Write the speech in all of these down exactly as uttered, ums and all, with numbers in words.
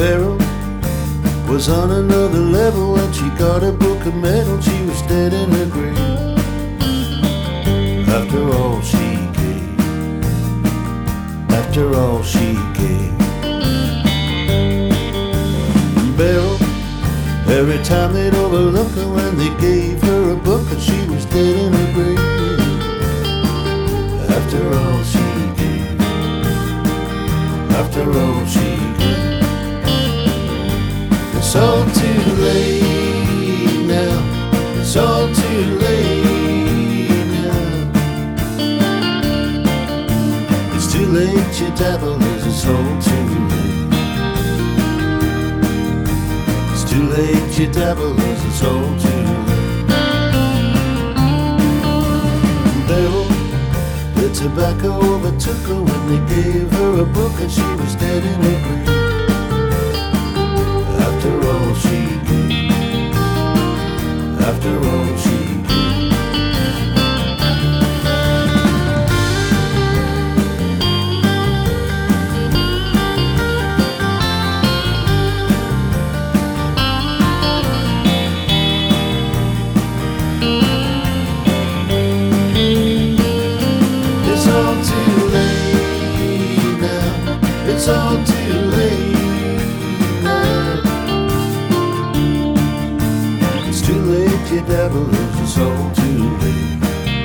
Beryl was on another level when she got a book of medal. She was dead in her grave after all she gave, after all she gave. Beryl, every time they'd overlook her when they gave her a book, and she was dead in her grave after all she gave, after all she gave. It's all too late now, it's all too late now. It's too late, you dabble, it's all too late. It's too late, you dabble, it's all too late. Beryl, the tobacco overtook her when they gave her a book, and she was dead in her grave after all she gave, after all she gave. It's all too late now, it's all too late. You devil, it's all too late.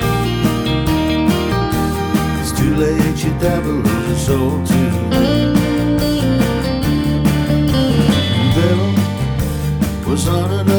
It's too late, you devil, it's all too late. Beryl was on another